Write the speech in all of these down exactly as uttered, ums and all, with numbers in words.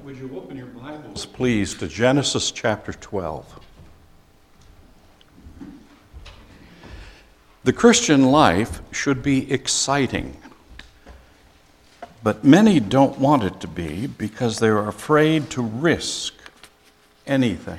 Would you open your Bibles, please, to Genesis chapter twelve. The Christian life should be exciting, but many don't want it to be because they're afraid to risk anything.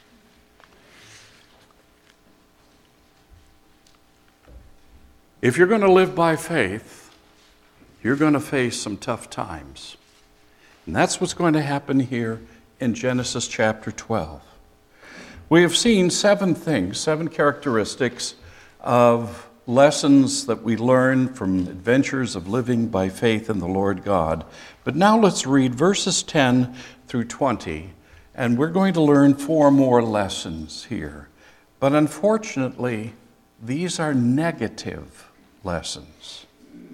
If you're going to live by faith, you're going to face some tough times. And that's what's going to happen here in Genesis chapter twelve. We have seen seven things, seven characteristics of lessons that we learn from adventures of living by faith in the Lord God. But now let's read verses ten through twenty, and we're going to learn four more lessons here. But unfortunately, these are negative lessons.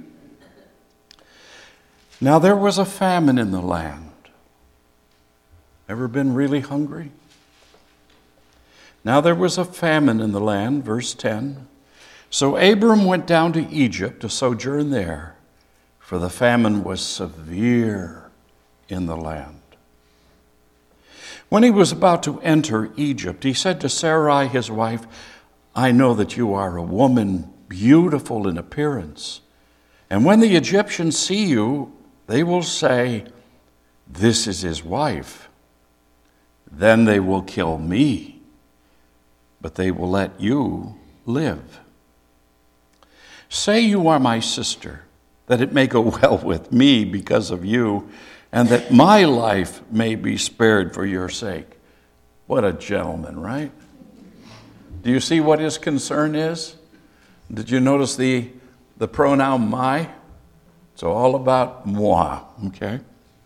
Now there was a famine in the land. Ever been really hungry? Now there was a famine in the land, verse ten. So Abram went down to Egypt to sojourn there, for the famine was severe in the land. When he was about to enter Egypt, he said to Sarai his wife, I know that you are a woman beautiful in appearance, and when the Egyptians see you, they will say, this is his wife. Then they will kill me, but they will let you live. Say you are my sister, that it may go well with me because of you, and that my life may be spared for your sake. What a gentleman, right? Do you see what his concern is? Did you notice the, the pronoun my? It's all about moi, okay?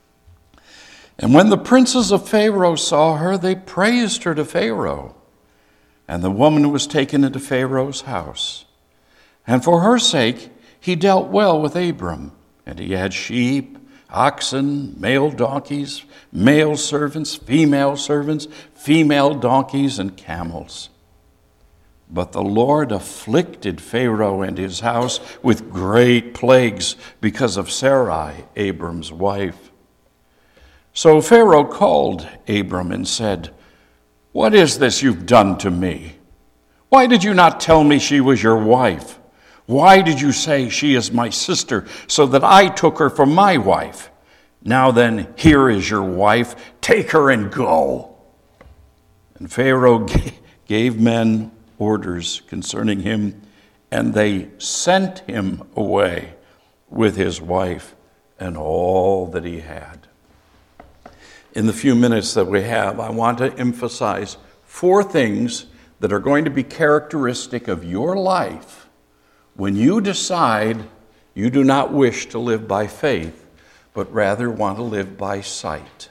And when the princes of Pharaoh saw her, they praised her to Pharaoh. And the woman was taken into Pharaoh's house. And for her sake, he dealt well with Abram. And he had sheep, oxen, male donkeys, male servants, female servants, female donkeys, and camels. But the Lord afflicted Pharaoh and his house with great plagues because of Sarai, Abram's wife. So Pharaoh called Abram and said, what is this you've done to me? Why did you not tell me she was your wife? Why did you say she is my sister, so that I took her for my wife? Now then, here is your wife. Take her and go. And Pharaoh gave men orders concerning him, and they sent him away with his wife and all that he had. In the few minutes that we have, I want to emphasize four things that are going to be characteristic of your life when you decide you do not wish to live by faith, but rather want to live by sight.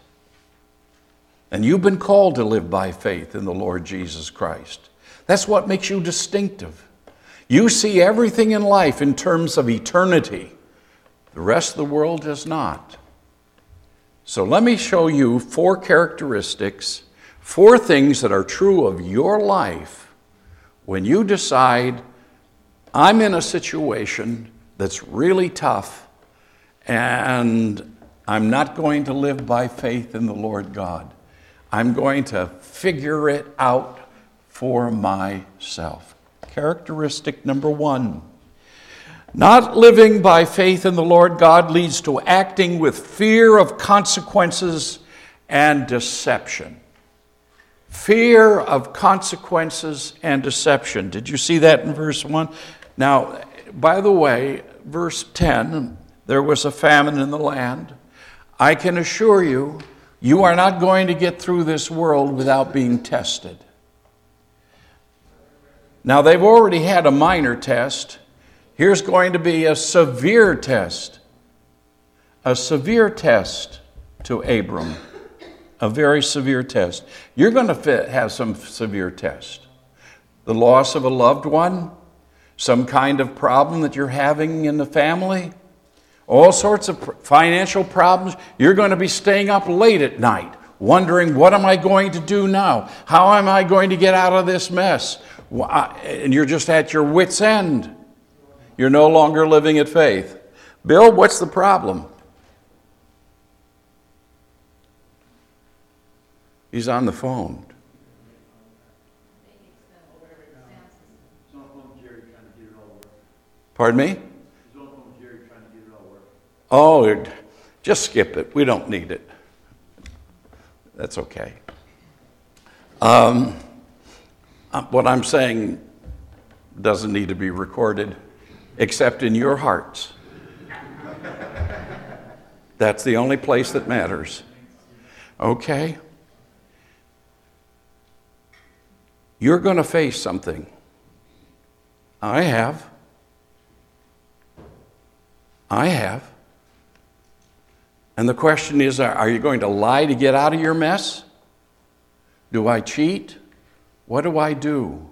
And you've been called to live by faith in the Lord Jesus Christ. That's what makes you distinctive. You see everything in life in terms of eternity. The rest of the world does not. So let me show you four characteristics, four things that are true of your life when you decide, I'm in a situation that's really tough and I'm not going to live by faith in the Lord God. I'm going to figure it out for myself. Characteristic number one. Not living by faith in the Lord God leads to acting with fear of consequences and deception. Fear of consequences and deception. Did you see that in verse one? Now, by the way, verse ten, there was a famine in the land. I can assure you, you are not going to get through this world without being tested. Now, they've already had a minor test. Here's going to be a severe test. A severe test to Abram. A very severe test. You're going to have some severe tests. The loss of a loved one, some kind of problem that you're having in the family, all sorts of financial problems. You're going to be staying up late at night, wondering, what am I going to do now? How am I going to get out of this mess? And you're just at your wit's end. You're no longer living at faith. Bill, what's the problem? He's on the phone. Pardon me? Oh, just skip it. We don't need it. That's okay. Um, what I'm saying doesn't need to be recorded, except in your hearts. That's the only place that matters. Okay? You're going to face something. I have. I have. And the question is, are you going to lie to get out of your mess? Do I cheat? What do I do?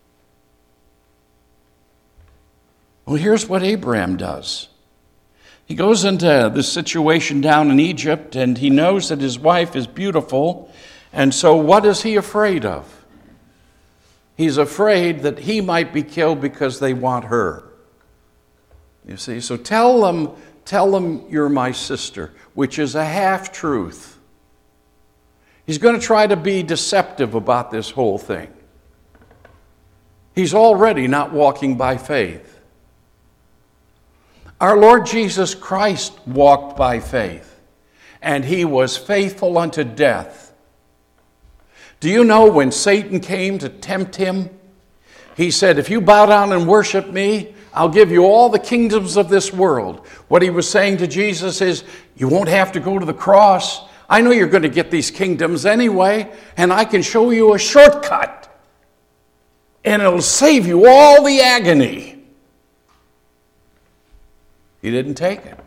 Well, here's what Abraham does. He goes into this situation down in Egypt, and he knows that his wife is beautiful. And so what is he afraid of? He's afraid that he might be killed because they want her. You see, so tell them, tell them you're my sister, which is a half-truth. He's going to try to be deceptive about this whole thing. He's already not walking by faith. Our Lord Jesus Christ walked by faith, and he was faithful unto death. Do you know when Satan came to tempt him, he said, if you bow down and worship me, I'll give you all the kingdoms of this world. What he was saying to Jesus is, you won't have to go to the cross. I know you're going to get these kingdoms anyway, and I can show you a shortcut. And it'll save you all the agony. He didn't take it.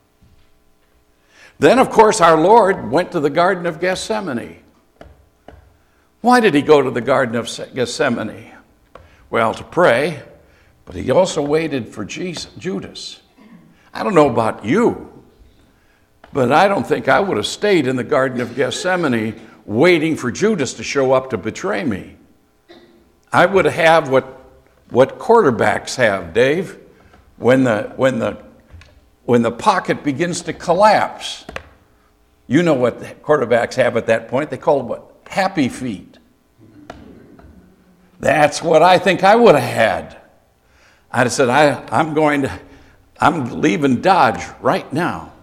Then, of course, our Lord went to the Garden of Gethsemane. Why did he go to the Garden of Gethsemane? Well, to pray, but he also waited for Jesus, Judas. I don't know about you, but I don't think I would have stayed in the Garden of Gethsemane waiting for Judas to show up to betray me. I would have what, what quarterbacks have, Dave, when the, when, the, when the pocket begins to collapse. You know what the quarterbacks have at that point. They call it what? Happy feet. That's what I think I would have had. I'd have said, I, I'm going to, I'm leaving Dodge right now.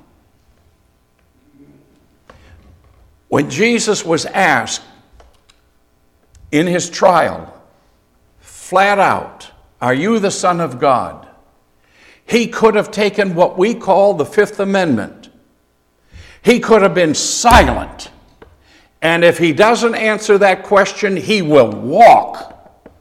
When Jesus was asked in his trial, flat out, are you the Son of God? He could have taken what we call the Fifth Amendment. He could have been silent. And if he doesn't answer that question, he will walk.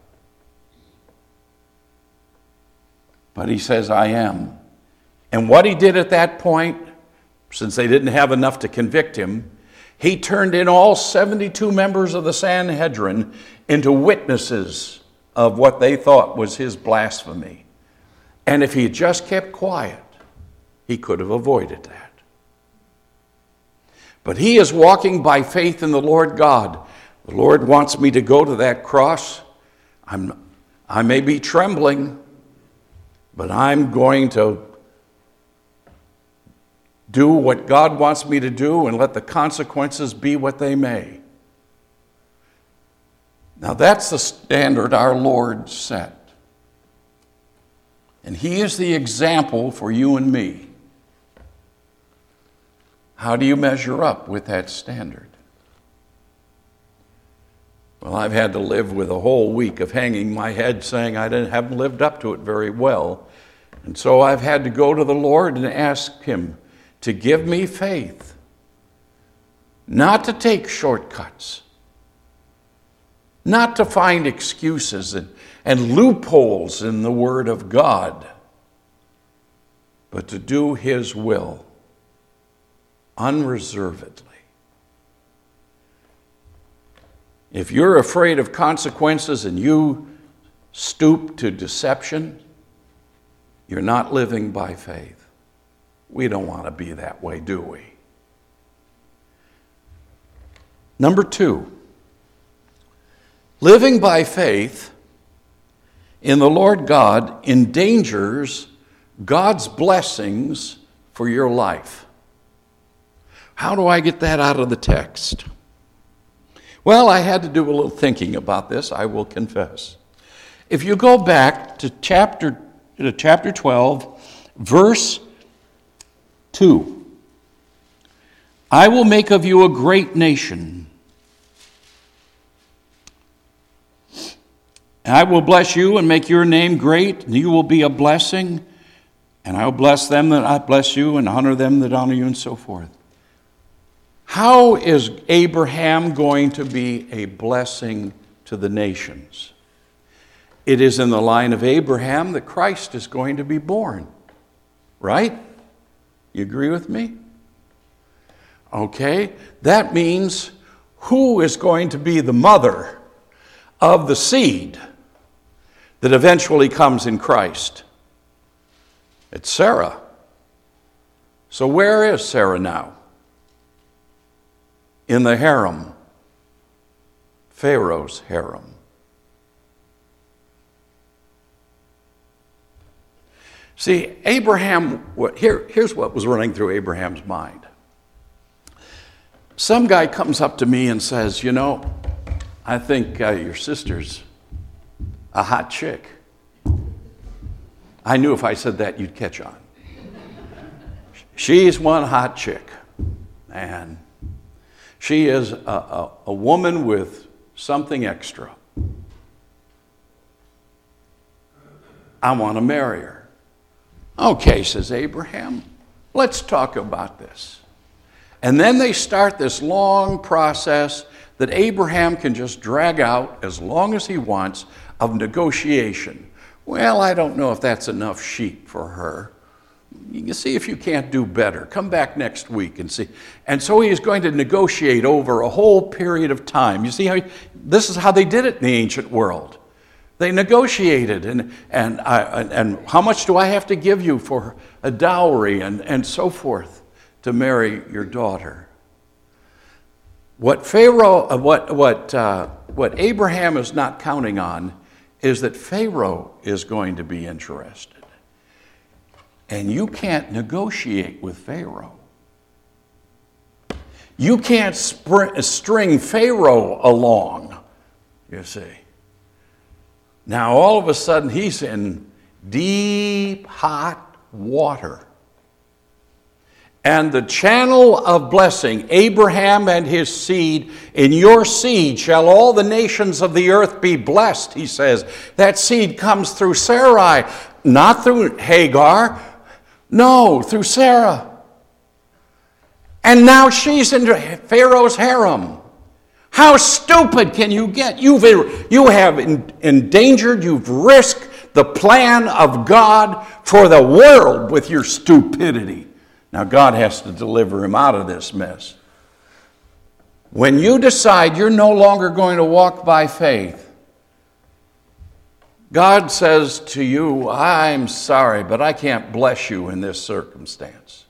But he says, I am. And what he did at that point, since they didn't have enough to convict him, he turned in all seventy-two members of the Sanhedrin into witnesses of what they thought was his blasphemy. And if he had just kept quiet, he could have avoided that. But he is walking by faith in the Lord God. The Lord wants me to go to that cross. I'm, I may be trembling, but I'm going to do what God wants me to do and let the consequences be what they may. Now that's the standard our Lord set. And he is the example for you and me. How do you measure up with that standard? Well, I've had to live with a whole week of hanging my head saying I didn't, haven't lived up to it very well. And so I've had to go to the Lord and ask him to give me faith, not to take shortcuts, not to find excuses and, and loopholes in the Word of God, but to do his will unreservedly. If you're afraid of consequences and you stoop to deception, you're not living by faith. We don't want to be that way, do we? Number two, living by faith in the Lord God endangers God's blessings for your life. How do I get that out of the text? Well, I had to do a little thinking about this, I will confess. If you go back to chapter, to chapter twelve, verse two, I will make of you a great nation, and I will bless you and make your name great, and you will be a blessing, and I will bless them that I bless you, and honor them that honor you, and so forth. How is Abraham going to be a blessing to the nations? It is in the line of Abraham that Christ is going to be born. Right? You agree with me? Okay. That means who is going to be the mother of the seed that eventually comes in Christ? It's Sarah. So where is Sarah now? In the harem. Pharaoh's harem. See, Abraham, here, here's what was running through Abraham's mind. Some guy comes up to me and says, you know, I think uh, your sister's a hot chick. I knew if I said that, you'd catch on. She's one hot chick. And she is a, a, a woman with something extra. I want to marry her. Okay, says Abraham, let's talk about this. And then they start this long process that Abraham can just drag out as long as he wants of negotiation. Well, I don't know if that's enough sheep for her. You can see if you can't do better. Come back next week and see. And so he is going to negotiate over a whole period of time. You see how he, this is how they did it in the ancient world. They negotiated, and and I, and how much do I have to give you for a dowry, and, and so forth, to marry your daughter. What Pharaoh, what what uh, what Abraham is not counting on is that Pharaoh is going to be interested, and you can't negotiate with Pharaoh. You can't spr- string Pharaoh along, you see. Now, all of a sudden, he's in deep, hot water. And the channel of blessing, Abraham and his seed, in your seed shall all the nations of the earth be blessed, he says. That seed comes through Sarai, not through Hagar. No, through Sarah. And now she's in Pharaoh's harem. How stupid can you get? You've, you have endangered, you've risked the plan of God for the world with your stupidity. Now God has to deliver him out of this mess. When you decide you're no longer going to walk by faith, God says to you, I'm sorry, but I can't bless you in this circumstance.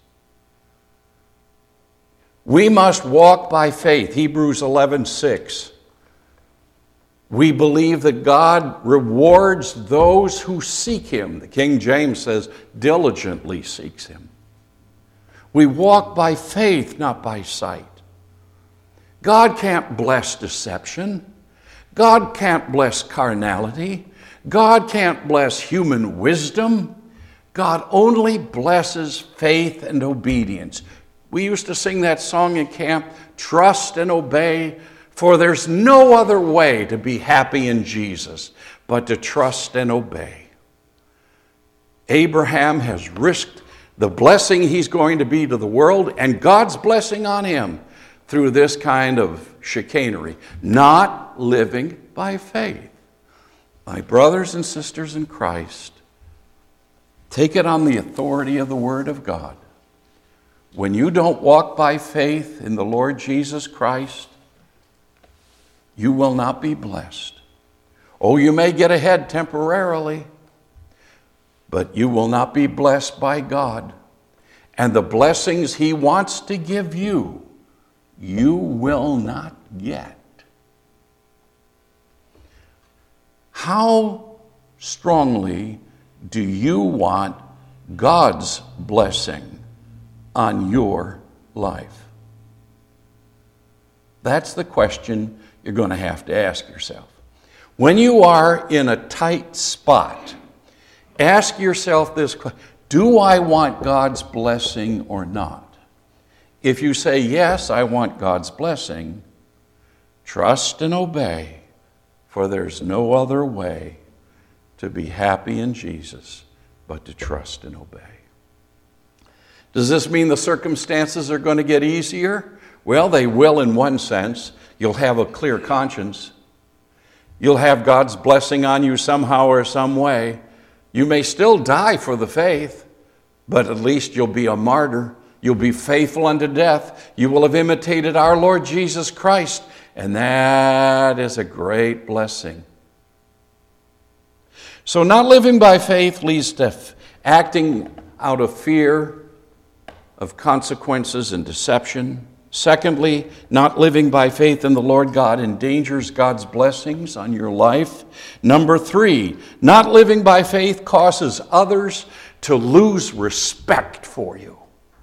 We must walk by faith. Hebrews eleven six. We believe that God rewards those who seek him. The King James says, diligently seeks him. We walk by faith, not by sight. God can't bless deception. God can't bless carnality. God can't bless human wisdom. God only blesses faith and obedience. We used to sing that song in camp, trust and obey, for there's no other way to be happy in Jesus but to trust and obey. Abraham has risked the blessing he's going to be to the world and God's blessing on him through this kind of chicanery, not living by faith. My brothers and sisters in Christ, take it on the authority of the Word of God. When you don't walk by faith in the Lord Jesus Christ, you will not be blessed. Oh, you may get ahead temporarily, but you will not be blessed by God. And the blessings he wants to give you, you will not get. How strongly do you want God's blessing on your life? That's the question you're going to have to ask yourself. When you are in a tight spot, ask yourself this question: do I want God's blessing or not? If you say, yes, I want God's blessing, trust and obey, for there's no other way to be happy in Jesus but to trust and obey. Does this mean the circumstances are going to get easier? Well, they will in one sense. You'll have a clear conscience. You'll have God's blessing on you somehow or some way. You may still die for the faith, but at least you'll be a martyr. You'll be faithful unto death. You will have imitated our Lord Jesus Christ, and that is a great blessing. So not living by faith leads to acting out of fear of consequences and deception. Secondly, not living by faith in the Lord God endangers God's blessings on your life. Number three, not living by faith causes others to lose respect for you.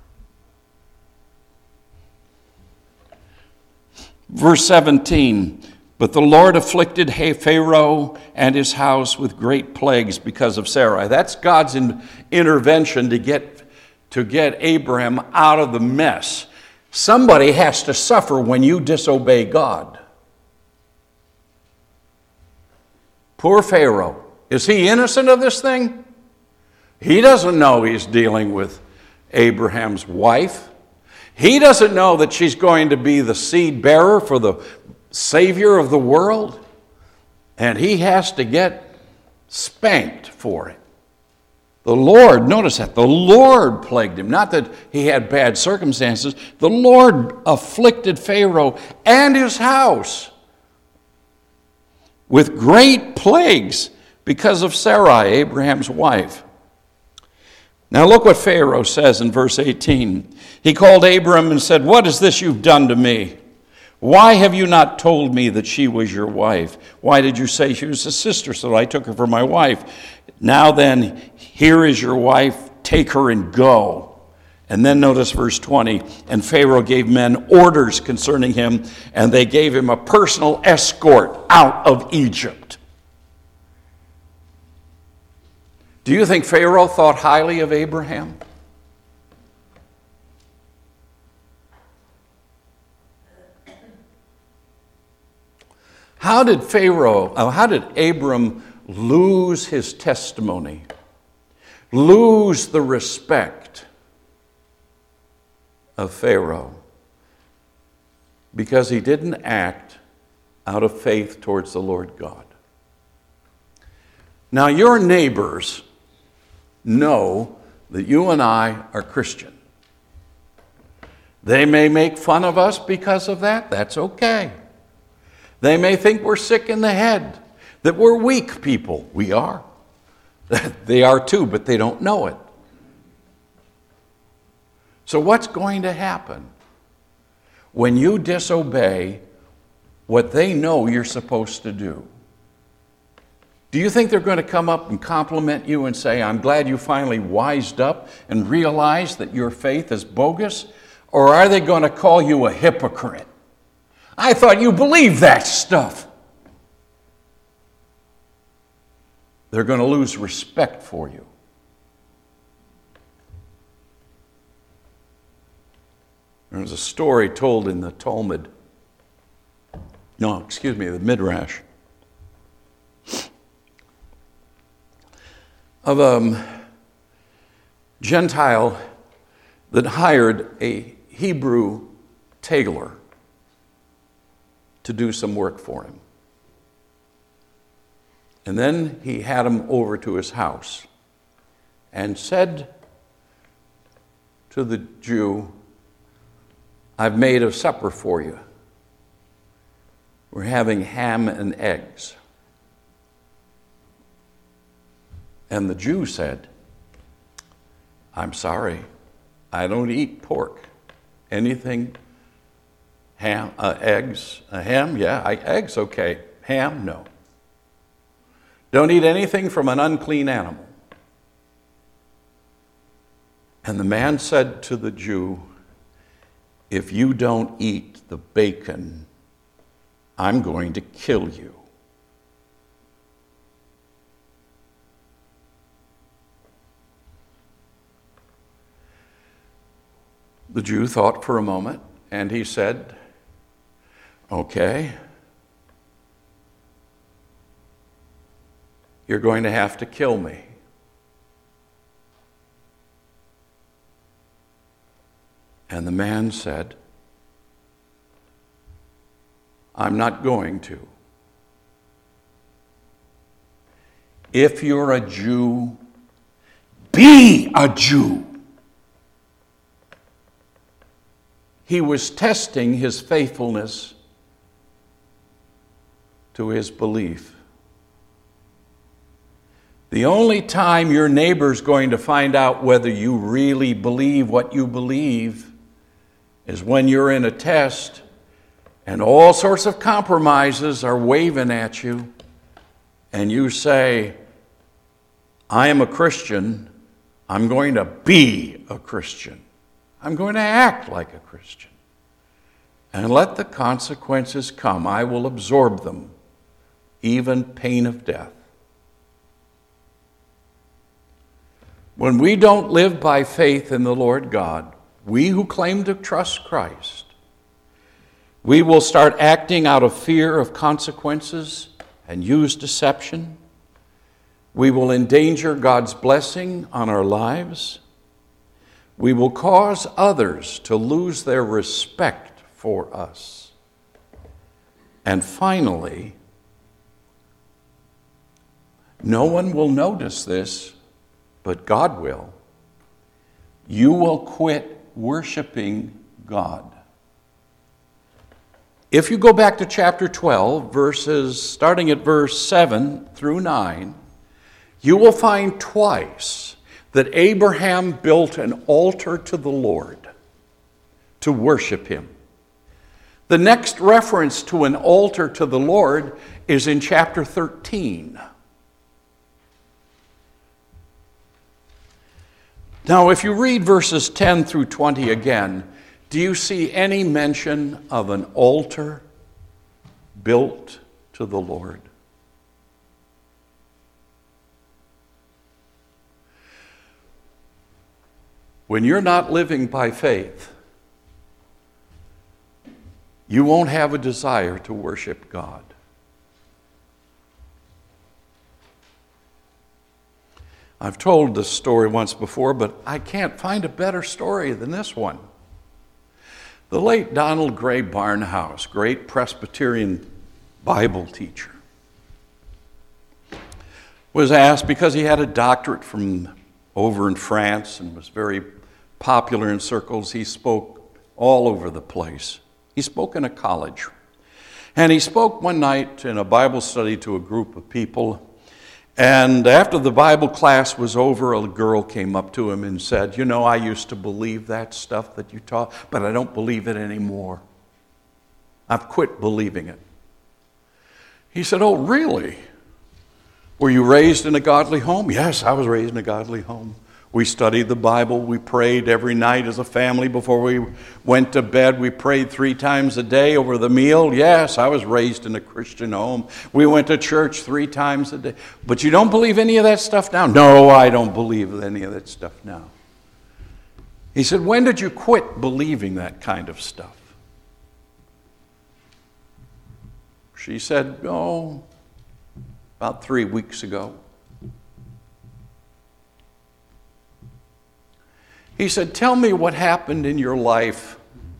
Verse seventeen, but the Lord afflicted Pharaoh and his house with great plagues because of Sarai. That's God's in, intervention to get, to get Abraham out of the mess. Somebody has to suffer when you disobey God. Poor Pharaoh. Is he innocent of this thing? He doesn't know he's dealing with Abraham's wife. He doesn't know that she's going to be the seed bearer for the Savior of the world. And he has to get spanked for it. The Lord, notice that, the Lord plagued him. Not that he had bad circumstances. The Lord afflicted Pharaoh and his house with great plagues because of Sarai, Abraham's wife. Now look what Pharaoh says in verse eighteen. He called Abram and said, "What is this you've done to me? Why have you not told me that she was your wife? Why did you say she was a sister, so I took her for my wife? Now then, here is your wife, take her and go." And then notice verse twenty, and Pharaoh gave men orders concerning him, and they gave him a personal escort out of Egypt. Do you think Pharaoh thought highly of Abraham? How did Pharaoh, how did Abram lose his testimony, lose the respect of Pharaoh? Because he didn't act out of faith towards the Lord God. Now, your neighbors know that you and I are Christian. They may make fun of us because of that. That's okay. They may think we're sick in the head, that we're weak people. We are. They are too, but they don't know it. So what's going to happen when you disobey what they know you're supposed to do? Do you think they're going to come up and compliment you and say, "I'm glad you finally wised up and realized that your faith is bogus"? Or are they going to call you a hypocrite? "I thought you believed that stuff"? They're going to lose respect for you. There's a story told in the Talmud. No, excuse me, the Midrash. Of a Gentile that hired a Hebrew tailor to do some work for him. And then he had him over to his house and said to the Jew, "I've made a supper for you. We're having ham and eggs." And the Jew said, "I'm sorry, I don't eat pork. Anything, ham, uh, eggs, uh, ham, yeah, I, eggs, okay. Ham, no. Don't eat anything from an unclean animal." And the man said to the Jew, "If you don't eat the bacon, I'm going to kill you. The Jew thought for a moment, and he said, okay, you're going to have to kill me. And the man said, I'm not going to. If you're a Jew, be a Jew. He was testing his faithfulness to his belief. The only time your neighbor's going to find out whether you really believe what you believe is when you're in a test and all sorts of compromises are waving at you, and you say, I am a Christian, I'm going to be a Christian. I'm going to act like a Christian. And let the consequences come. I will absorb them, even pain of death. When we don't live by faith in the Lord God, we who claim to trust Christ, we will start acting out of fear of consequences and use deception. We will endanger God's blessing on our lives. We will cause others to lose their respect for us. And finally, no one will notice this, but God will. You will quit worshiping God. If you go back to chapter twelve, verses starting at verse seven through nine, you will find twice that Abraham built an altar to the Lord to worship him. The next reference to an altar to the Lord is in chapter thirteen. Now, if you read verses ten through twenty again, do you see any mention of an altar built to the Lord? When you're not living by faith, you won't have a desire to worship God. I've told this story once before, but I can't find a better story than this one. The late Donald Gray Barnhouse, great Presbyterian Bible teacher, was asked, because he had a doctorate from over in France and was very popular in circles, he spoke all over the place. He spoke in a college. And he spoke one night in a Bible study to a group of people. And after the Bible class was over, a girl came up to him and said, you know, I used to believe that stuff that you taught, but I don't believe it anymore. I've quit believing it. He said, oh, really? Were you raised in a godly home? Yes, I was raised in a godly home. We studied the Bible. We prayed every night as a family before we went to bed. We prayed three times a day over the meal. Yes, I was raised in a Christian home. We went to church three times a day. But you don't believe any of that stuff now? No, I don't believe any of that stuff now. He said, when did you quit believing that kind of stuff? She said, oh, about three weeks ago. He said, tell me what happened in your life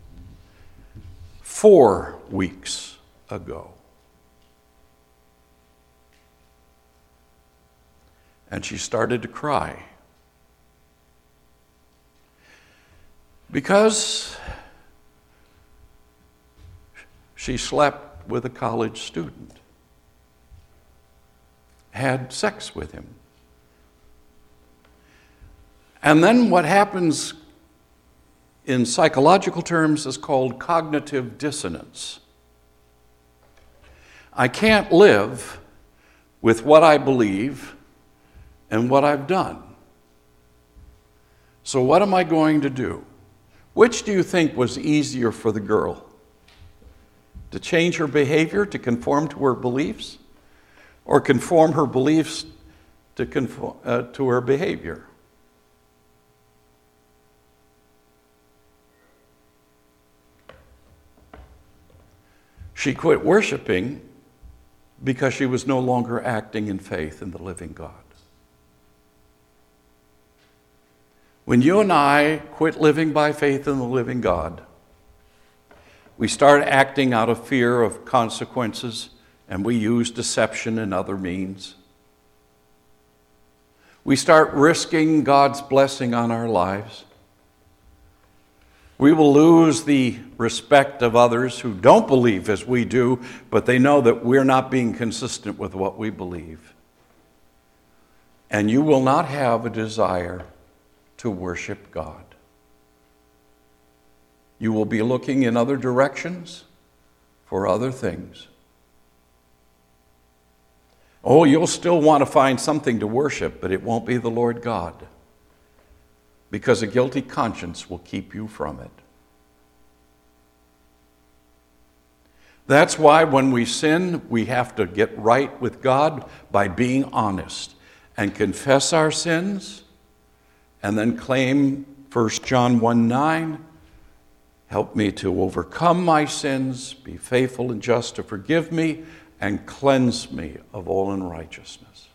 four weeks ago. And she started to cry. Because she slept with a college student, had sex with him. And then what happens in psychological terms is called cognitive dissonance. I can't live with what I believe and what I've done. So what am I going to do? Which do you think was easier for the girl? To change her behavior to conform to her beliefs? Or conform her beliefs to, conform, uh, to her behavior? She quit worshiping because she was no longer acting in faith in the living God. When you and I quit living by faith in the living God, we start acting out of fear of consequences, and we use deception and other means. We start risking God's blessing on our lives. We will lose the respect of others who don't believe as we do, but they know that we're not being consistent with what we believe. And you will not have a desire to worship God. You will be looking in other directions for other things. Oh, you'll still want to find something to worship, but it won't be the Lord God, because a guilty conscience will keep you from it. That's why when we sin, we have to get right with God by being honest and confess our sins, and then claim First John one nine, help me to overcome my sins, be faithful and just to forgive me, and cleanse me of all unrighteousness.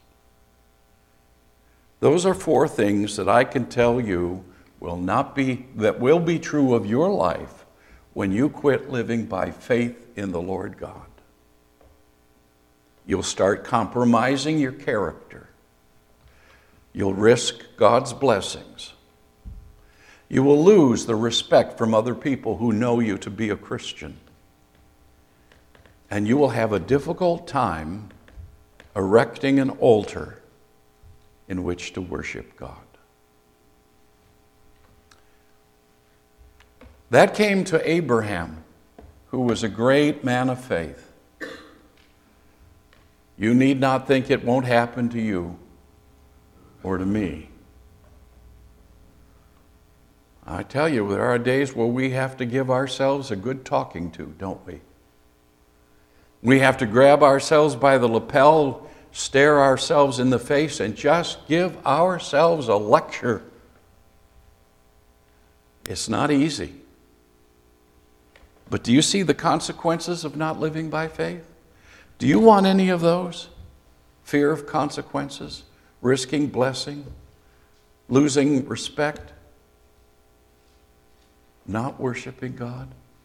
Those are four things that I can tell you will not be, that will be true of your life when you quit living by faith in the Lord God. You'll start compromising your character. You'll risk God's blessings. You will lose the respect from other people who know you to be a Christian. And you will have a difficult time erecting an altar in which to worship God. That came to Abraham, who was a great man of faith. You need not think it won't happen to you or to me. I tell you, there are days where we have to give ourselves a good talking to, don't we? We have to grab ourselves by the lapel, stare ourselves in the face, and just give ourselves a lecture. It's not easy. But do you see the consequences of not living by faith? Do you want any of those? Fear of consequences, risking blessing, losing respect, not worshiping God?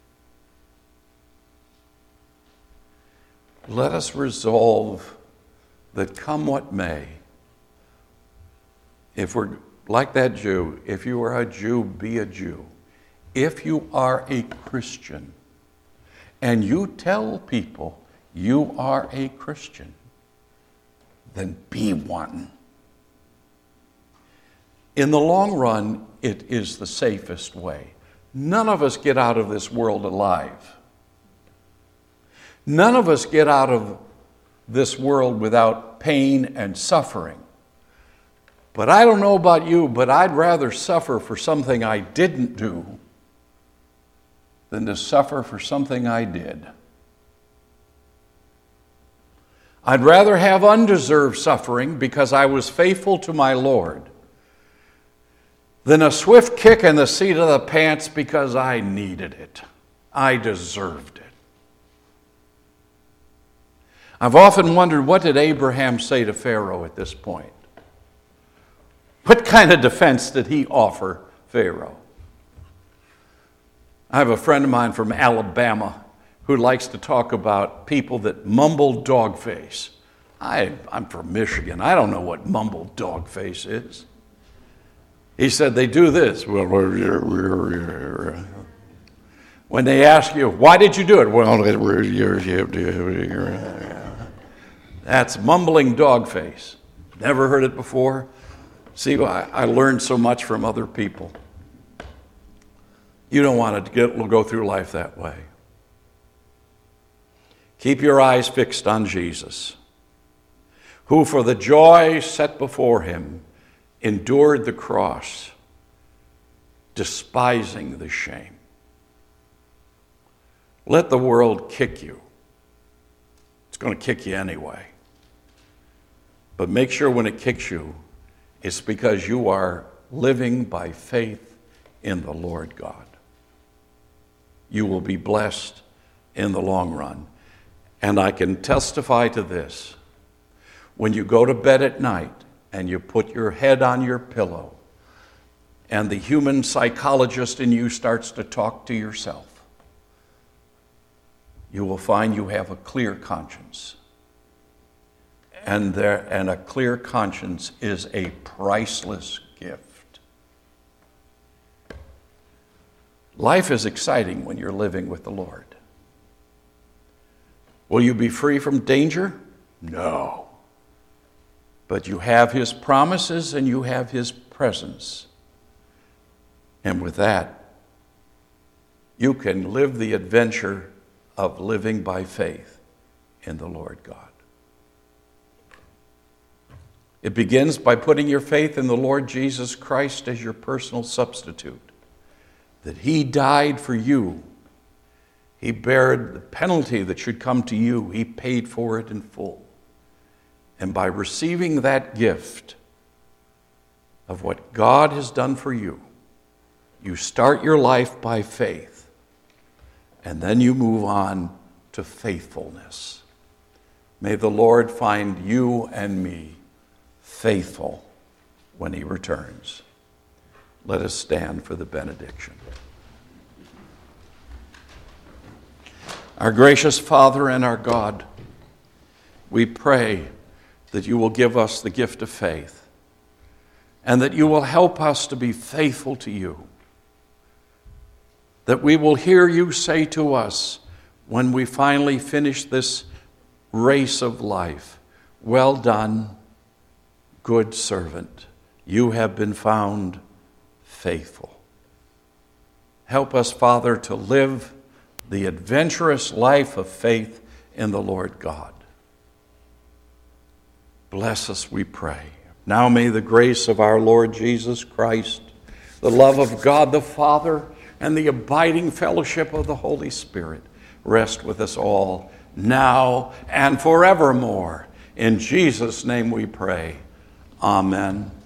Let us resolve that come what may, if we're like that Jew, if you are a Jew, be a Jew. If you are a Christian and you tell people you are a Christian, then be one. In the long run, it is the safest way. None of us get out of this world alive. None of us get out of this world without pain and suffering. But I don't know about you, but I'd rather suffer for something I didn't do than to suffer for something I did. I'd rather have undeserved suffering because I was faithful to my Lord than a swift kick in the seat of the pants because I needed it. I deserved it. I've often wondered, what did Abraham say to Pharaoh at this point? What kind of defense did he offer Pharaoh? I have a friend of mine from Alabama who likes to talk about people that mumble dog face. I, I'm from Michigan. I don't know what mumble dog face is. He said they do this. When they ask you, why did you do it? Well, that's mumbling dog face. Never heard it before. See, I, I learned so much from other people. You don't want to get, go through life that way. Keep your eyes fixed on Jesus, who for the joy set before him endured the cross, despising the shame. Let the world kick you. It's going to kick you anyway. But make sure when it kicks you, it's because you are living by faith in the Lord God. You will be blessed in the long run. And I can testify to this. When you go to bed at night and you put your head on your pillow and the human psychologist in you starts to talk to yourself, you will find you have a clear conscience. And, there, and a clear conscience is a priceless gift. Life is exciting when you're living with the Lord. Will you be free from danger? No. But you have his promises and you have his presence. And with that, you can live the adventure of living by faith in the Lord God. It begins by putting your faith in the Lord Jesus Christ as your personal substitute. That he died for you. He bared the penalty that should come to you. He paid for it in full. And by receiving that gift of what God has done for you, you start your life by faith. And then you move on to faithfulness. May the Lord find you and me faithful when he returns. Let us stand for the benediction. Our gracious Father and our God, we pray that you will give us the gift of faith and that you will help us to be faithful to you. That we will hear you say to us when we finally finish this race of life, well done, good servant, you have been found faithful. Help us, Father, to live the adventurous life of faith in the Lord God. Bless us, we pray. Now may the grace of our Lord Jesus Christ, the love of God the Father, and the abiding fellowship of the Holy Spirit rest with us all, now and forevermore. In Jesus' name we pray. Amen.